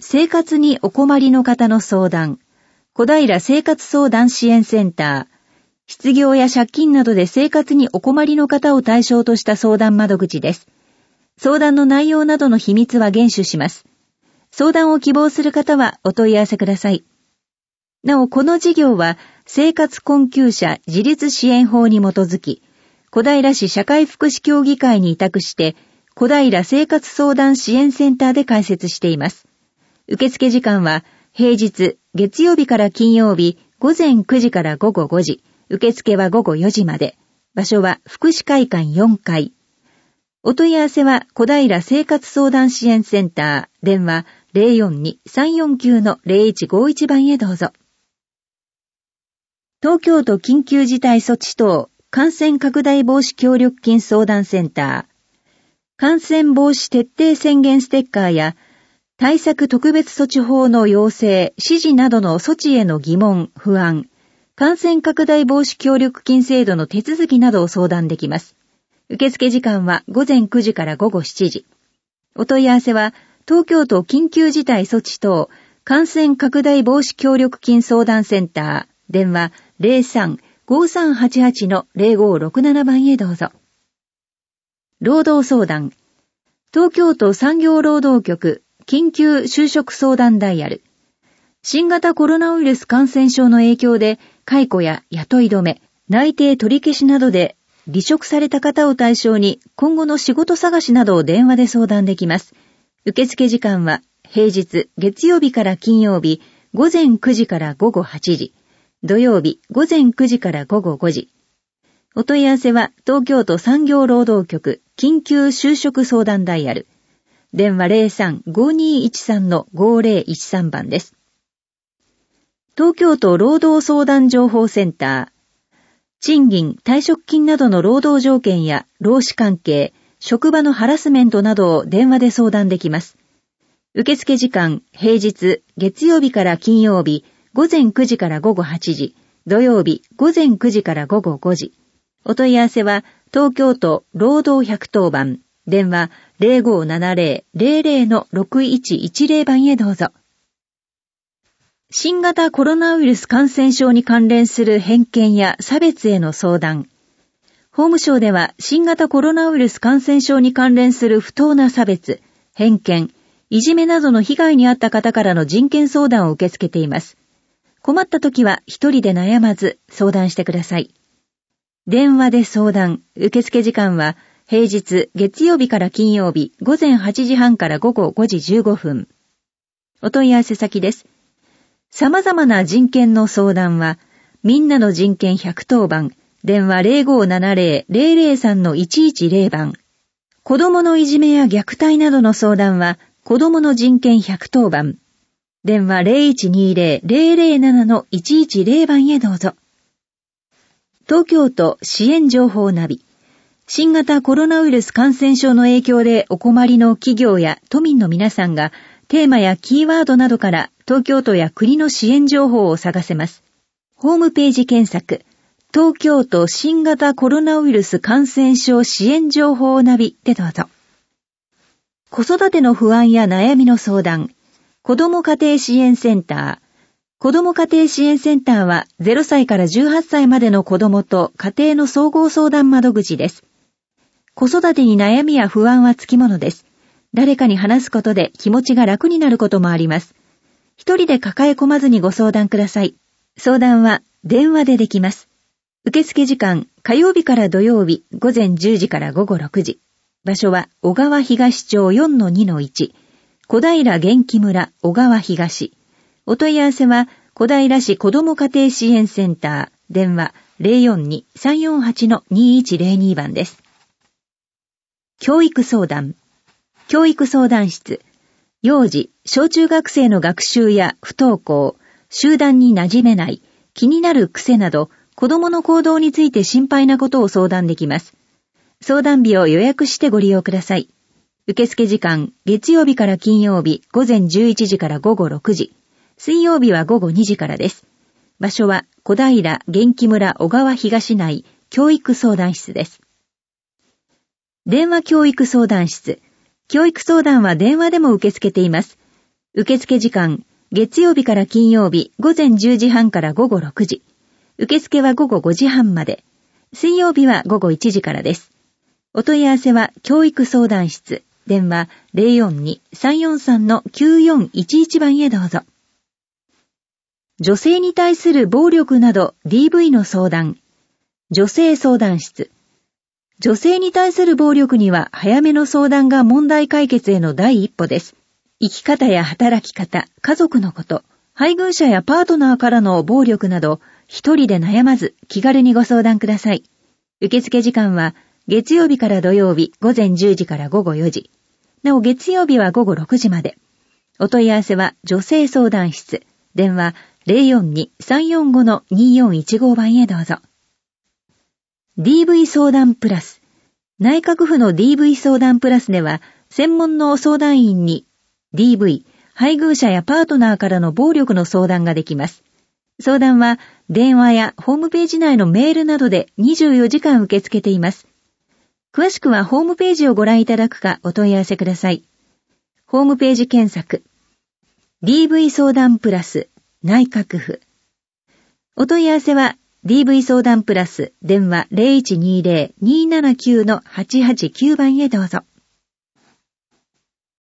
生活にお困りの方の相談、小平生活相談支援センター、失業や借金などで生活にお困りの方を対象とした相談窓口です。相談の内容などの秘密は厳守します。相談を希望する方はお問い合わせください。なお、この事業は生活困窮者自立支援法に基づき、小平市社会福祉協議会に委託して、小平生活相談支援センターで開設しています。受付時間は平日、月曜日から金曜日、午前9時から午後5時、受付は午後4時まで。場所は福祉会館4階。お問い合わせは小平生活相談支援センター、電話 042-349-0151 番へどうぞ。東京都緊急事態措置等感染拡大防止協力金相談センター、感染防止徹底宣言ステッカーや対策特別措置法の要請、指示などの措置への疑問、不安、感染拡大防止協力金制度の手続きなどを相談できます。受付時間は午前9時から午後7時。お問い合わせは、東京都緊急事態措置等感染拡大防止協力金相談センター、電話 03-5388-0567 番へどうぞ。労働相談。東京都産業労働局緊急就職相談ダイヤル。新型コロナウイルス感染症の影響で、解雇や雇い止め、内定取り消しなどで離職された方を対象に今後の仕事探しなどを電話で相談できます。受付時間は平日、月曜日から金曜日、午前9時から午後8時、土曜日、午前9時から午後5時。お問い合わせは東京都産業労働局緊急就職相談ダイヤル。電話 03-5213-5013 番です。東京都労働相談情報センター。賃金、退職金などの労働条件や労使関係、職場のハラスメントなどを電話で相談できます。受付時間、平日、月曜日から金曜日、午前9時から午後8時、土曜日、午前9時から午後5時。お問い合わせは、東京都労働110番、電話 0570-00-6110 番へどうぞ。新型コロナウイルス感染症に関連する偏見や差別への相談。法務省では新型コロナウイルス感染症に関連する不当な差別、偏見、いじめなどの被害に遭った方からの人権相談を受け付けています。困った時は一人で悩まず相談してください。電話で相談、受付時間は平日月曜日から金曜日午前8時半から午後5時15分。お問い合わせ先です。様々な人権の相談は、みんなの人権110番、電話 0570-003-110 番。子供のいじめや虐待などの相談は、子供の人権110番、電話 0120-007-110 番へどうぞ。東京都支援情報ナビ。新型コロナウイルス感染症の影響でお困りの企業や都民の皆さんが、テーマやキーワードなどから東京都や国の支援情報を探せます。ホームページ検索、東京都新型コロナウイルス感染症支援情報ナビでどうぞ。子育ての不安や悩みの相談、子ども家庭支援センター。子ども家庭支援センターは0歳から18歳までの子どもと家庭の総合相談窓口です。子育てに悩みや不安はつきものです。誰かに話すことで気持ちが楽になることもあります。一人で抱え込まずにご相談ください。相談は電話でできます。受付時間、火曜日から土曜日、午前10時から午後6時。場所は小川東町 4-2-1、小平元気村小川東。お問い合わせは小平市子ども家庭支援センター、電話 042-348-2102 番です。教育相談。教育相談室。幼児、小中学生の学習や不登校、集団に馴染めない、気になる癖など、子供の行動について心配なことを相談できます。相談日を予約してご利用ください。受付時間、月曜日から金曜日、午前11時から午後6時。水曜日は午後2時からです。場所は小平元気村小川東内教育相談室です。電話教育相談室。教育相談は電話でも受け付けています。 受付時間、月曜日から金曜日午前10時半から午後6時。受付は午後5時半まで。水曜日は午後1時からです。お問い合わせは教育相談室。電話 042-343-9411 番へどうぞ。女性に対する暴力など DV の相談。女性相談室。女性に対する暴力には早めの相談が問題解決への第一歩です。生き方や働き方、家族のこと、配偶者やパートナーからの暴力など、一人で悩まず気軽にご相談ください。受付時間は月曜日から土曜日午前10時から午後4時。なお月曜日は午後6時まで。お問い合わせは女性相談室。電話 042-345-2415 番へどうぞ。DV 相談プラス。内閣府の DV 相談プラスでは、専門の相談員に DV、配偶者やパートナーからの暴力の相談ができます。相談は電話やホームページ内のメールなどで24時間受け付けています。詳しくはホームページをご覧いただくかお問い合わせください。ホームページ検索。DV 相談プラス内閣府。お問い合わせは DV 相談プラス電話 0120-279-889 番へどうぞ。